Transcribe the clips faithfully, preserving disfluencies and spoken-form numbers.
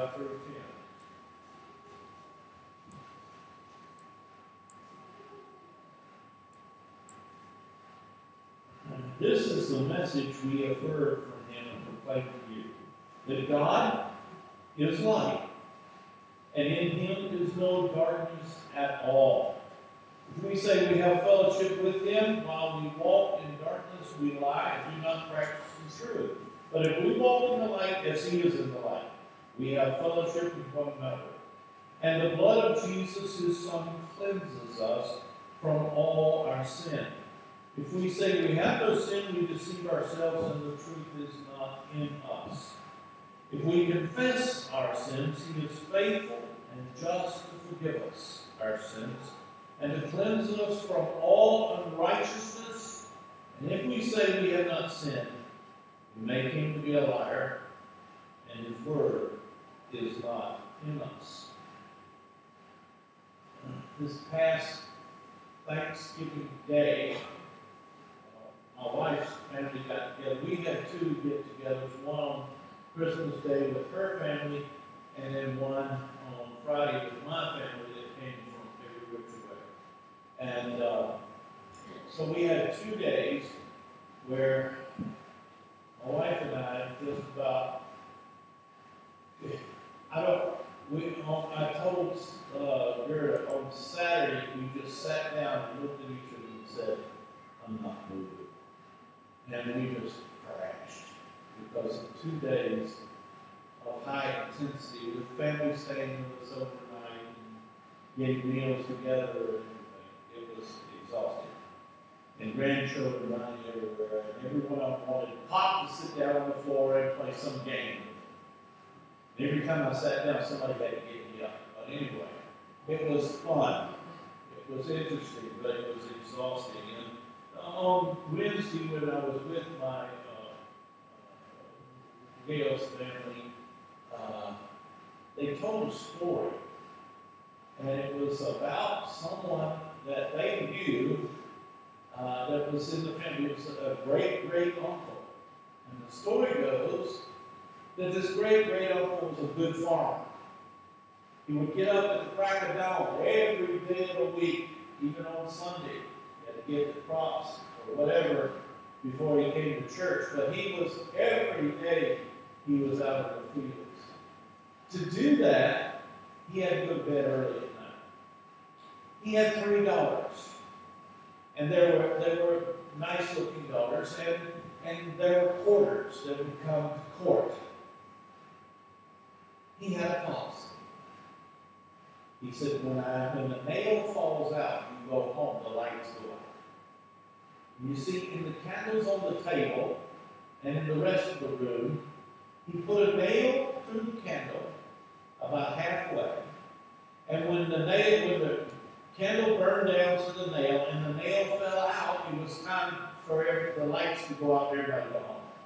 five through ten. This is the message we have heard from him and proclaimed to you, that God is light, and in him is no darkness at all. If we say we have fellowship with him while we walk in darkness, we lie and do not practice the truth. But if we walk in the light as he is in the light, we have fellowship with one another. And the blood of Jesus, his Son, cleanses us from all our sin. If we say we have no sin, we deceive ourselves, and the truth is not in us. If we confess our sins, he is faithful and just to forgive us our sins and to cleanse us from all unrighteousness. And if we say we have not sinned, we make him to be a liar, and his word is not in us. This past Thanksgiving Day, my wife's family got together. We had two get-togethers, one on Christmas Day with her family, and then one on Friday with my family that came from every which way. And uh, so we had two days where my wife and I just about, I don't, we, on, I told uh, Gerda on Saturday, we just sat down and looked at each other and said, I'm not moving. And we just crashed because of two days of high intensity with family staying with us overnight and getting meals together and everything. It was exhausting. And grandchildren running everywhere, and everyone I wanted Pop to sit down on the floor and play some game. And every time I sat down, somebody had to get me up. But anyway, it was fun. It was interesting, but it was exhausting. And on Wednesday, when I was with my uh, uh, Gail's family, uh, they told a story, and it was about someone that they knew uh, that was in the family. It was a great great uncle, and the story goes that this great great uncle was a good farmer. He would get up at the crack of dawn every day of the week, even on Sunday. To get the crops or whatever before he came to church. But he was, every day, he was out in the fields. To do that, he had to go to bed early at night. He had three daughters. And they were, they were nice-looking daughters, and, and there were courters that would come to court. He had a policy. He said, when, I, when the nail falls out, you go home, the lights go out. You see, in the candles on the table and in the rest of the room, he put a nail through the candle about halfway. And when the nail, when the candle burned down to the nail and the nail fell out, it was time for the lights to go out, everybody to go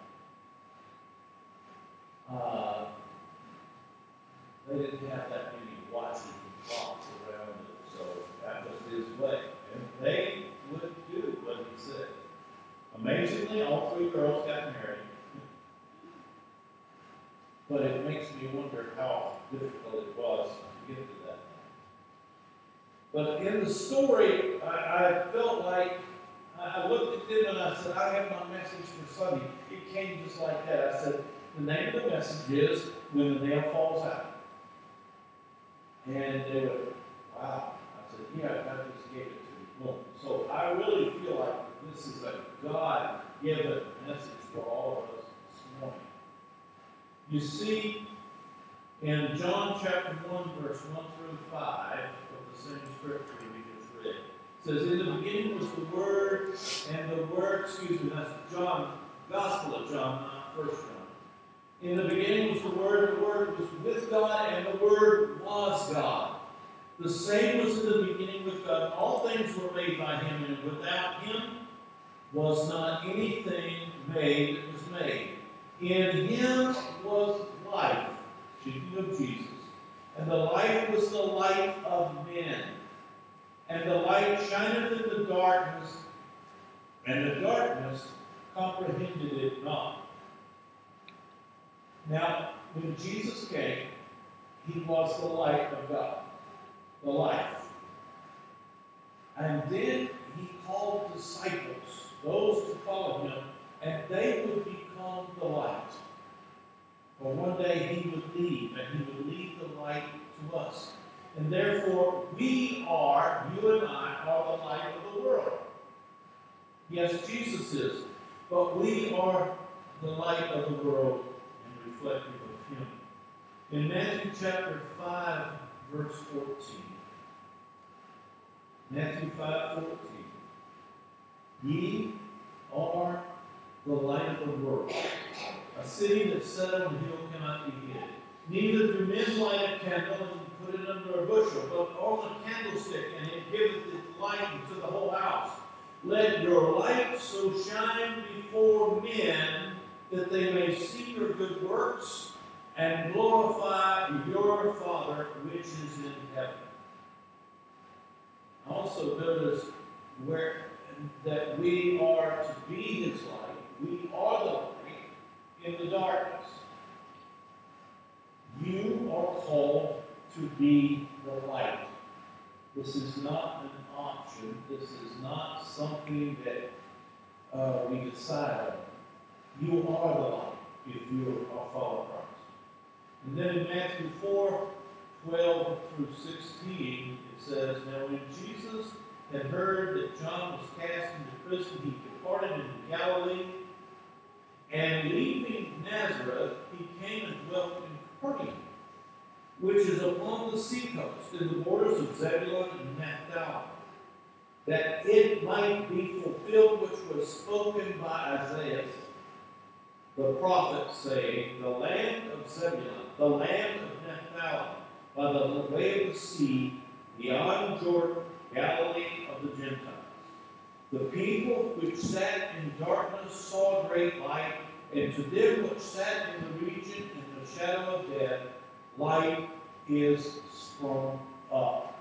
home. Uh, they didn't have that many watches and clocks around it, so that was his way. And they would do what he said. Amazingly, all three girls got married. But it makes me wonder how difficult it was to get to that. But in the story, I, I felt like, I looked at them and I said, I have my message for Sunday. It came just like that. I said, the name of the message is When the Nail Falls Out. And they were, wow. I said, yeah, God just gave it to me. Boom. So I really feel like this is a God-given message for all of us this morning. You see, in John chapter one, verse one through five of the same scripture we just read, it says, in the beginning was the Word, and the Word, excuse me, that's John, Gospel of John, not First John. In the beginning was the Word, the Word was with God, and the Word was God. The same was in the beginning with God. All things were made by him, and without him was not anything made that was made. In him was life, speaking of Jesus, and the light was the light of men. And the light shineth in the darkness, and the darkness comprehended it not. Now, when Jesus came, he was the light of God, the life. And then he called disciples, those to follow him, and they would become the light. For one day he would leave, and he would leave the light to us. And therefore, we are, you and I, are the light of the world. Yes, Jesus is, but we are the light of the world and reflective of him. In Matthew chapter five, verse fourteen. Matthew five, fourteen. Ye are the light of the world. A city that's set on a hill cannot be hid. Neither do men light a candle and put it under a bushel, but on a candlestick, and it giveth it light into the whole house. Let your light so shine before men that they may see your good works and glorify your Father which is in heaven. Also notice where that we are to be his light. We are the light in the darkness. You are called to be the light. This is not an option. This is not something that uh, we decide on. You are the light if you are following Christ. And then in Matthew four, twelve through sixteen, it says, Now when Jesus had heard that John was cast into prison, he departed into Galilee, and leaving Nazareth, he came and dwelt in Capernaum, which is upon the seacoast, in the borders of Zebulun and Naphtali, that it might be fulfilled which was spoken by Isaiah the prophet, saying, The land of Zebulun, the land of Naphtali, by the way of the sea, beyond Jordan, Galilee of the Gentiles. The people which sat in darkness saw great light, and to them which sat in the region in the shadow of death, light is sprung up.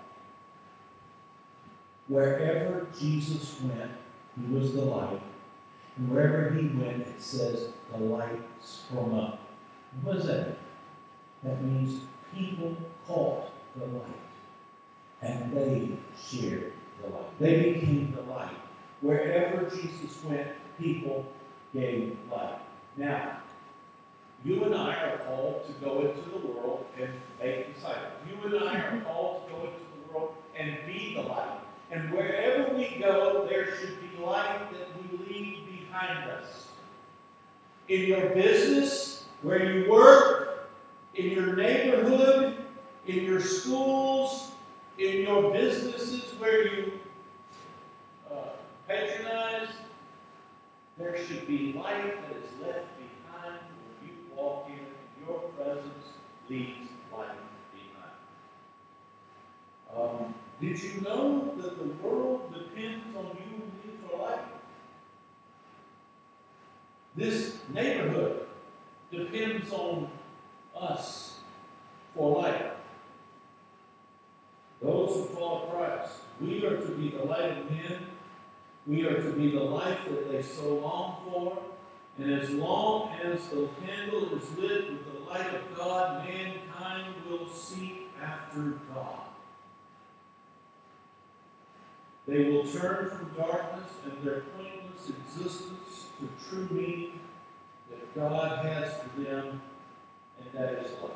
Wherever Jesus went, he was the light. And wherever he went, it says the light sprung up. What does that mean? That means people caught the light. And they shared the light. They became the light. Wherever Jesus went, people gave light. Now, you and I are called to go into the world and make disciples. You and I are called to go into the world and be the light. And wherever we go, there should be light that we leave behind us. In your business, where you work, in your neighborhood, in your schools, in your businesses where you uh, patronize, there should be light that is left behind when you walk in, and your presence leaves light behind. Um, did you know that the world depends on you and me for light? This neighborhood depends on us for light. Those who follow Christ, we are to be the light of men. We are to be the life that they so long for. And as long as the candle is lit with the light of God, mankind will seek after God. They will turn from darkness and their pointless existence to true meaning that God has for them, and that is light.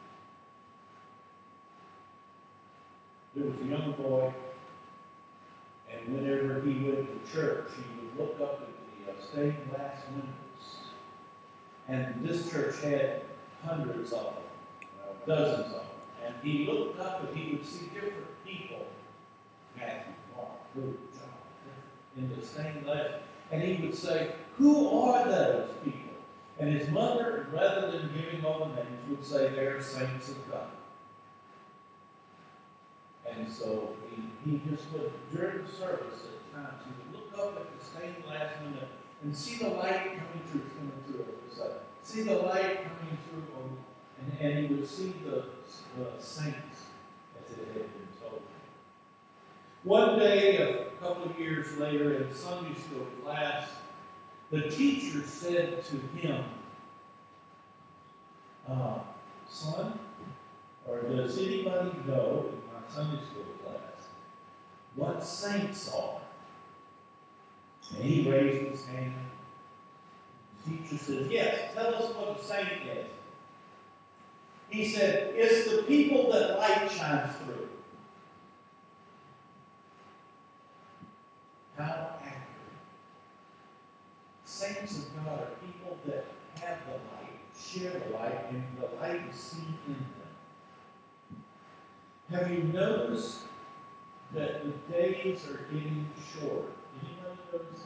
There was a young boy, and whenever he went to church, he would look up at the uh, stained glass windows. And this church had hundreds of them, uh, dozens of them. And he looked up and he would see different people, Matthew, Mark, Luke, John, in the stained glass. And he would say, who are those people? And his mother, rather than giving all the names, would say, they're saints of God. And so he, he just would, during the service at times, he would look up at the stained glass window and see the light coming through, coming through it. So, see the light coming through, on, and, and he would see the, the saints as it had been told. One day, a couple of years later, in Sunday school class, the teacher said to him, uh, son, or does anybody know in my Sunday school class what saints are? And he raised his hand. The teacher says, yes, tell us what a saint is. He said, it's the people that light shines through. How accurate. Saints of God are people that have the light, share the light, and the light is seen in them. Have you noticed that the days are getting shorter? Anybody notice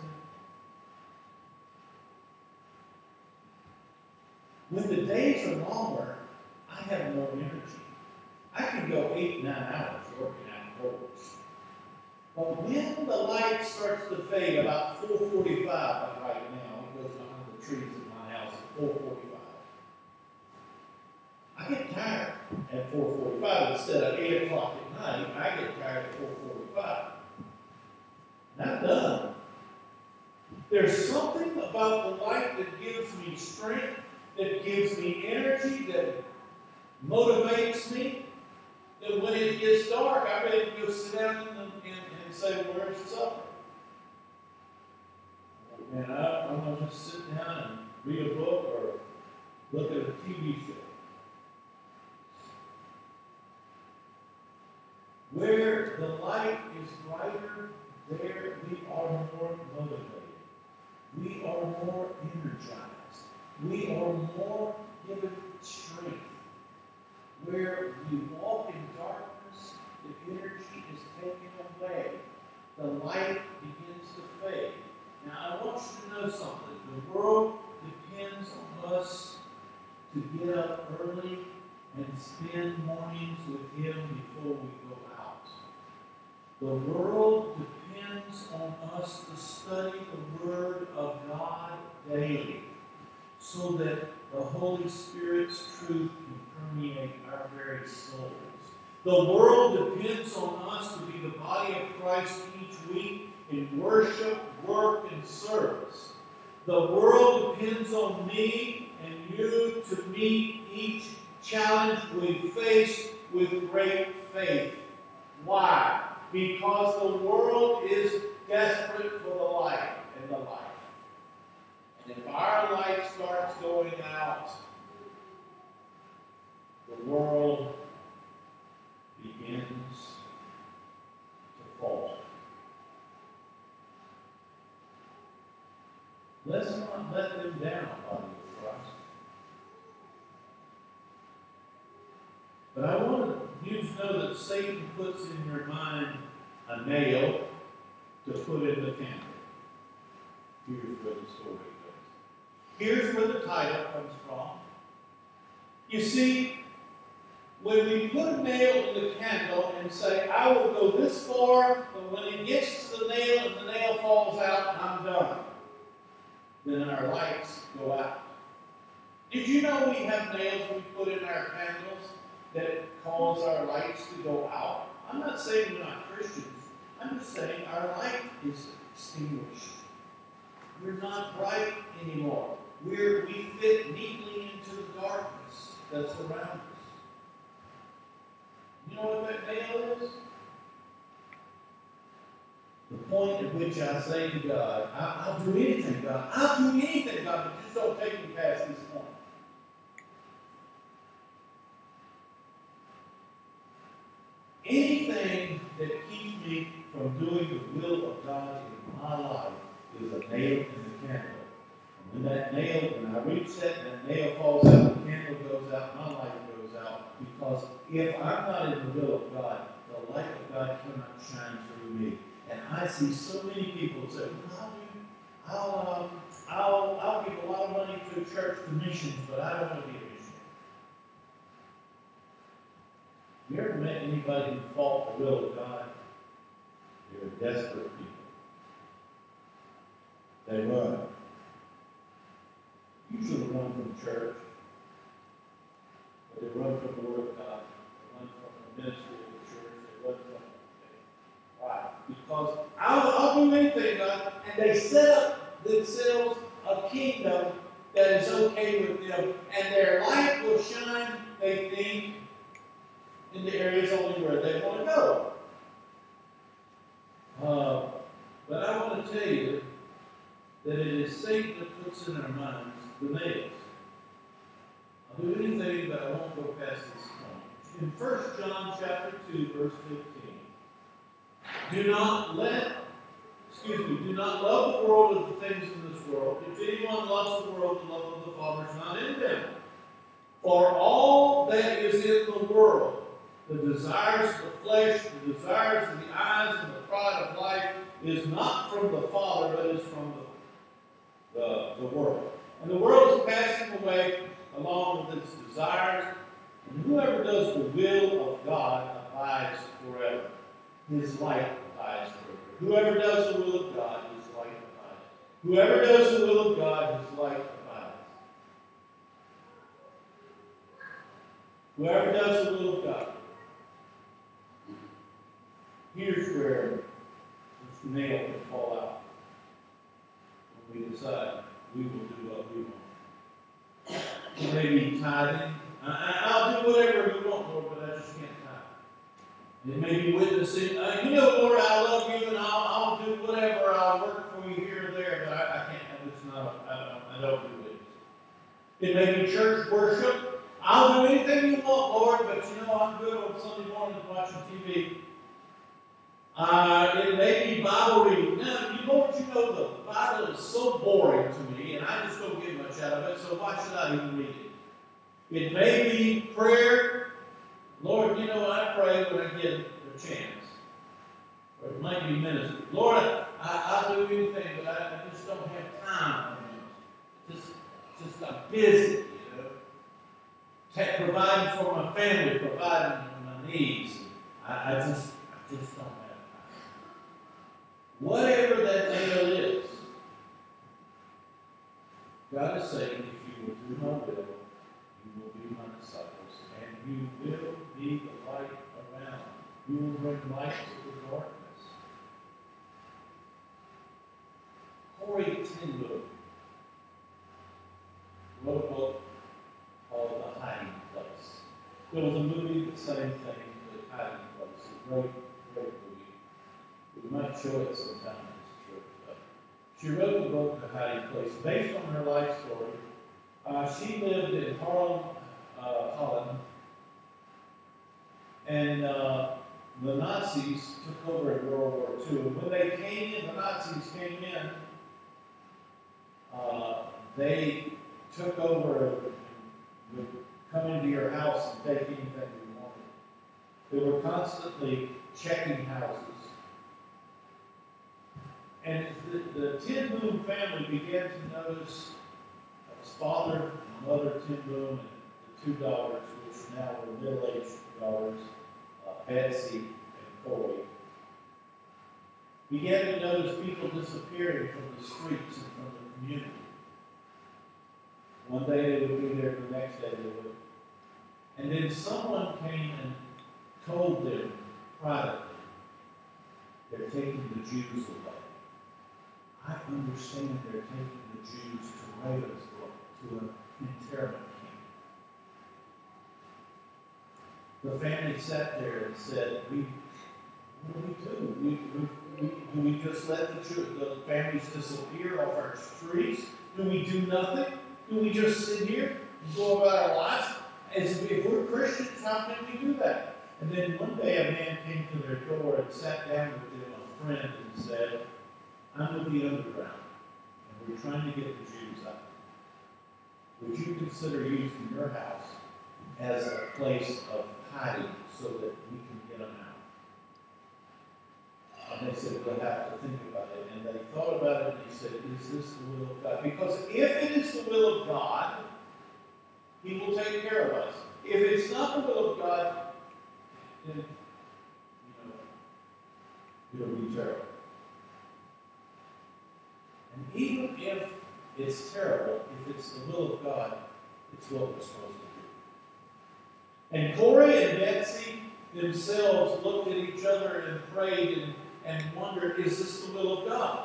that? When the days are longer, I have more energy. I can go eight, nine hours working outdoors. But when the light starts to fade, about four forty-five right now, it goes behind the trees in my house at four forty-five. I get tired at four forty-five instead of eight o'clock at night. I get tired at four forty-five. And I'm done. There's something about the light that gives me strength, that gives me energy, that motivates me, that when it gets dark, I'm ready to go sit down and, and, and say, where's the supper? Man, I, I'm going to just sit down and read a book or look at a T V show. Where the light is brighter, there we are more motivated. We are more energized. We are more given strength. Where we walk in darkness, the energy is taken away. The light begins to fade. Now, I want you to know something. The world depends on us to get up early and spend mornings with Him before we go out. The world depends on us to study the Word of God daily so that the Holy Spirit's truth can permeate our very souls. The world depends on us to be the body of Christ each week in worship, work, and service. The world depends on me and you to meet each challenge we face with great faith. Why? Because the world is desperate for the light and the life. And if our light starts going out, the world begins to fall. Let's not let them down, body of Christ. But I want you to know that Satan puts in your mind a nail to put in the candle. Here's where the story goes. Here's where the title comes from. You see, when we put a nail in the candle and say, I will go this far, but when it gets to the nail and the nail falls out, I'm done, then our lights go out. Did you know we have nails we put in our candles that cause our lights to go out? I'm not saying we're not Christians. I'm just saying our light is extinguished. We're not bright anymore. We're, we fit neatly into the darkness that's around us. You know what that nail is? The point at which I say to God, I'll, I'll do anything, God. I'll do anything, God, but just don't take me past this point. Anything that keeps me from doing the will of God in my life is a nail in the candle. And when that nail, when I reach that and that nail falls out, the candle goes out, my light goes out. Because if I'm not in the will of God, the light of God cannot shine through me. And I see so many people say, well, I'll, I'll, um, I'll, I'll give a lot of money to a church to missions, but I don't want to be a missionary. You ever met anybody who fought the will of God? They're desperate people. They run. Usually run from church. But they run from the Word of God. They run from the ministry of the church. They run from it. Why? Because I'll, I'll do anything, God. And they set up themselves a kingdom that is okay with them. And their light will shine, they think, into areas only where they want to go. Uh, but I want to tell you that it is Satan that puts in our minds the nails. I'll do anything, but I won't go past this point. In First John chapter two, verse fifteen, do not let, excuse me, do not love the world of the things in this world. If anyone loves the world, the love of the Father is not in them. For all that is in the world, the desires of the flesh, the desires of the eyes, and the pride of life, is not from the Father, but is from the, the, the world. And the world is passing away along with its desires, and whoever does the will of God abides forever. His light abides forever. Whoever does the will of God, his light abides. Whoever does the will of God, his light abides. Whoever does the will of God. Here's where the nail can fall out. When we decide we will do what we want. It may be tithing. I, I'll do whatever we want, Lord, but I just can't tithe. It may be witnessing. Uh, you know, Lord, I love you, and I'll, I'll do whatever. I'll work for you here or there, but I, I can't. It's not. I don't, I don't do it. It may be church worship. I'll do anything you want, Lord, but you know I'm good on Sunday mornings watching T V. Uh, it may be Bible reading. Now, you Lord, you know the Bible is so boring to me, and I just don't get much out of it, so why should I even read it? It may be prayer. Lord, you know I pray when I get a chance. Or it might be ministry. Lord, I, I'll do anything, but I, I just don't have time for it. Just, just I'm busy, you know. Take, providing for my family, providing for my needs. I, I just, I just don't have time. Whatever that nail is, God is saying, if you will do my will, you will be my disciples, and you will be the light around. You will bring light to the darkness. Corrie ten Boom wrote a book called The Hiding Place. There was a movie, the same thing, The Hiding Place. A great, great movie. We might show it sometime in this church. But she wrote the book, The Hiding Place, based on her life story. Uh, she lived in Harlem, uh, Holland, and uh, the Nazis took over in World War Two. And when they came in, the Nazis came in, uh, they took over and would come into your house and take anything you wanted. They were constantly checking houses. And the, the Ten Boom family began to notice his father and mother Ten Boom and the two daughters, which now were middle-aged daughters, uh, Betsy and Corey, began to notice people disappearing from the streets and from the community. One day they would be there, the next day they would. And then someone came and told them privately, they're taking the Jews away. I understand they're taking the Jews to Ravensbrück, to an internment camp. The family sat there and said, we, what do we do? We, we, we, do we just let the, the families disappear off our streets? Do we do nothing? Do we just sit here and go about our lives? As if we're Christians, how can we do that? And then one day a man came to their door and sat down with them, a friend, and said, I'm with the underground, and we're trying to get the Jews out. Would you consider using your house as a place of hiding so that we can get them out? And they said, we'll have to think about it. And they thought about it, and they said, is this the will of God? Because if it is the will of God, He will take care of us. If it's not the will of God, then, you know, it'll be terrible. And even if it's terrible, if it's the will of God, it's what we're supposed to do. And Corey and Betsy themselves looked at each other and prayed and, and wondered, is this the will of God?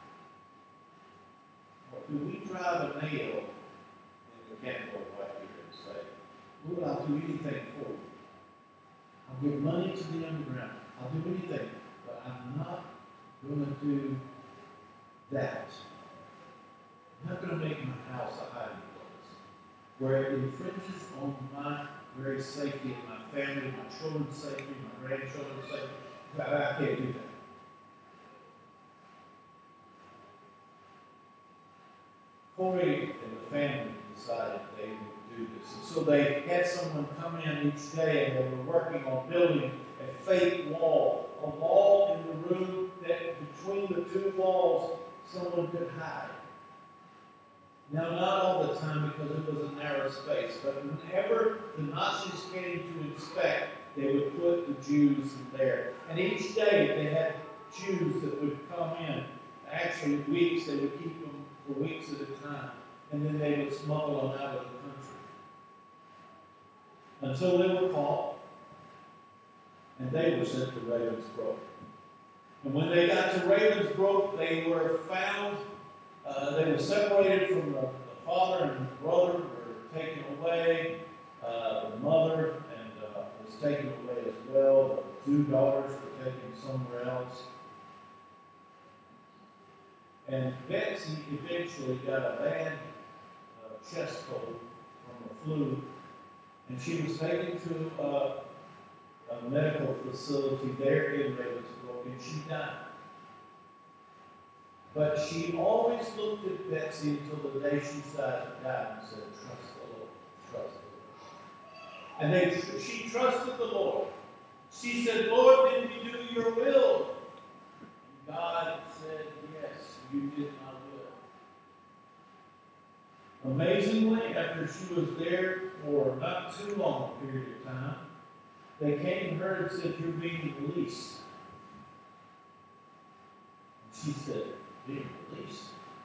Or do we drive a nail in the candle right here and say, Lord, I'll do anything for you. I'll give money to the underground. I'll do anything. But I'm not going to do that. I'm not going to make my house a hiding place where it infringes on my very safety and my family, my children's safety, my grandchildren's safety. I, I can't do that. Corey and the family decided they would do this. And so they had someone come in each day and they were working on building a fake wall, a wall in the room that between the two walls someone could hide. Now, not all the time because it was a narrow space, but whenever the Nazis came to inspect, they would put the Jews in there. And each day they had Jews that would come in. Actually, weeks, they would keep them for weeks at a time. And then they would smuggle them out of the country. Until they were caught, and they were sent to Ravensbrück. And when they got to Ravensbrück, they were found, uh, they were separated from the, the father and the brother were taken away. Uh, the mother and uh, was taken away as well. The two daughters were taken somewhere else. And Betsy eventually got a bad uh, chest cold from the flu, and she was taken to uh, a medical facility there in Ravensbrück, and she died. But she always looked at Betsy until the day she died and said, "Trust the Lord, trust the Lord." And they, she trusted the Lord. She said, "Lord, did we do your will?" And God said, "Yes, you did my will." Amazingly, after she was there for not too long a period of time, they came to her and said, "You're being released." And she said, "Being released?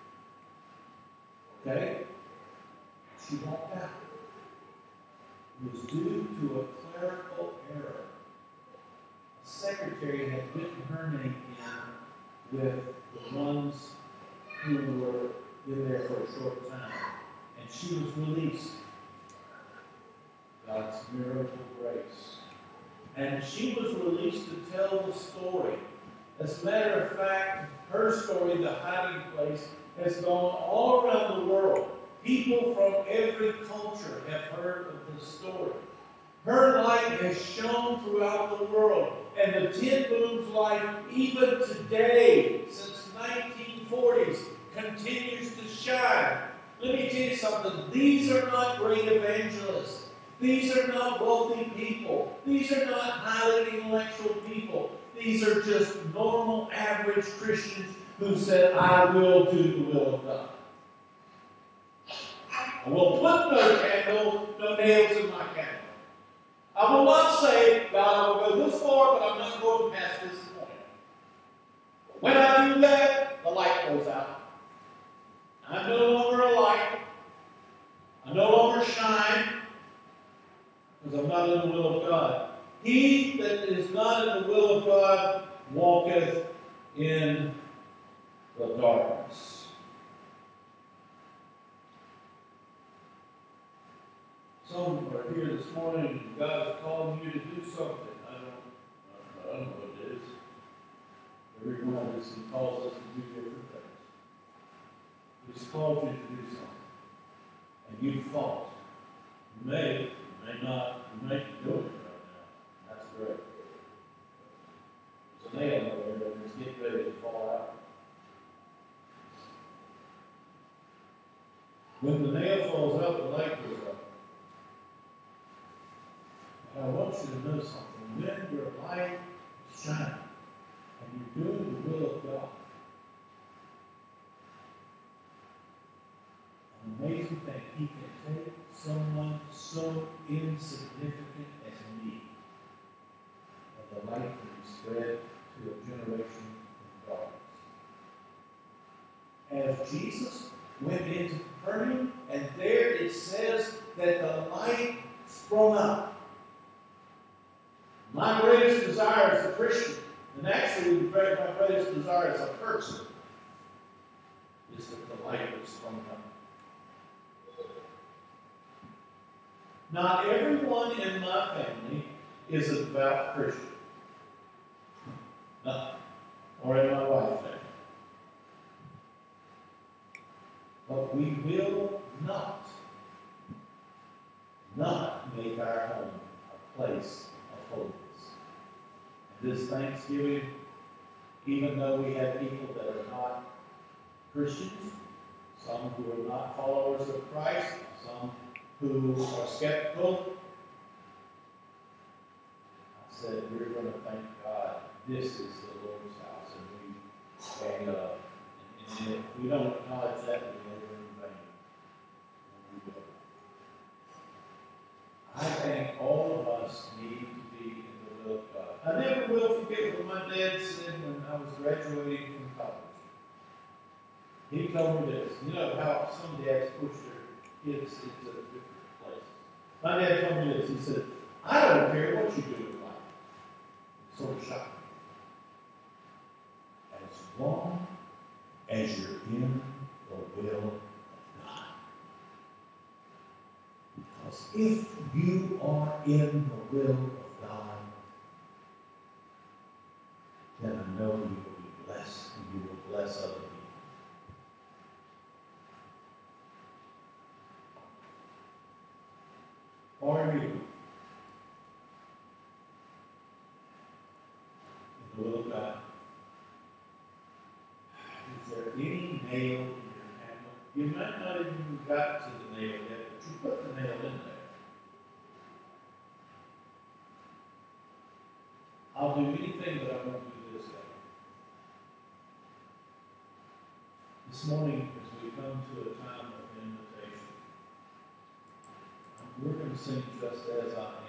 Okay." She walked out. It was due to a clerical error. A secretary had written her name in with the ones who were in there for a short time. And she was released. God's miracle grace. And she was released to tell the story. As a matter of fact, her story, The Hiding Place, has gone all around the world. People from every culture have heard of this story. Her light has shone throughout the world. And the Ten Booms light, even today, since nineteen forties, continues to shine. Let me tell you something. These are not great evangelists. These are not wealthy people. These are not highly intellectual people. These are just normal, average Christians who said, "I will do the will of God. I will put no candle, no nails in my candle. I will not say, God, I will go this far, but I'm not going past this point." When I do that, the light goes out. I'm no longer a light. I no longer shine because I'm not in the will of God. He that is not in the will of God walketh in the darkness. Some are here this morning and God is calling you to do something. I don't, I don't know what it is. Every one of us, He calls us to do different things. He's called you to do something. And you've thought. You may, you may not, you may be doing it right now. That's great. There's a nail over there that is getting ready to fall out. When the nail falls out, the light goes up. And I want you to know something. When your light is shining and you're doing the will of God, an amazing thing, He can take someone so insignificant as me, and the light can be spread to a generation of darkness. As Jesus went into Capernaum, and there it says that the light sprung up. My greatest desire as a Christian, and actually my greatest desire as a person, is that the light would sprung up. Not everyone in my family isn't about Christian. Nothing. Or in my wife's family. But we will not, not make our home a place of holiness. And this Thanksgiving, even though we have people that are not Christians, some who are not followers of Christ, some who are skeptical, I said, we're going to thank God. This is the Lord's house, and we, and, uh, and, and if we don't acknowledge that, we labor in vain. And we will. I think all of us need to be in the will of God. I never will forget what my dad said when I was graduating from college. He told me this. You know how some dads push their kids into different places. My dad told me this. He said, I don't care what you do in life. It sort of shocked me. As long as you're in the will of God. Because if you are in the will of God, then I know you will be blessed and you will bless other people. Are you in the will of God? Is there any nail in your hammer? You might not have even got to the nail yet, but you put the nail in there. I'll do anything, but I won't do this guy. This morning, as we come to a time of invitation, we're going to sing Just As I Am.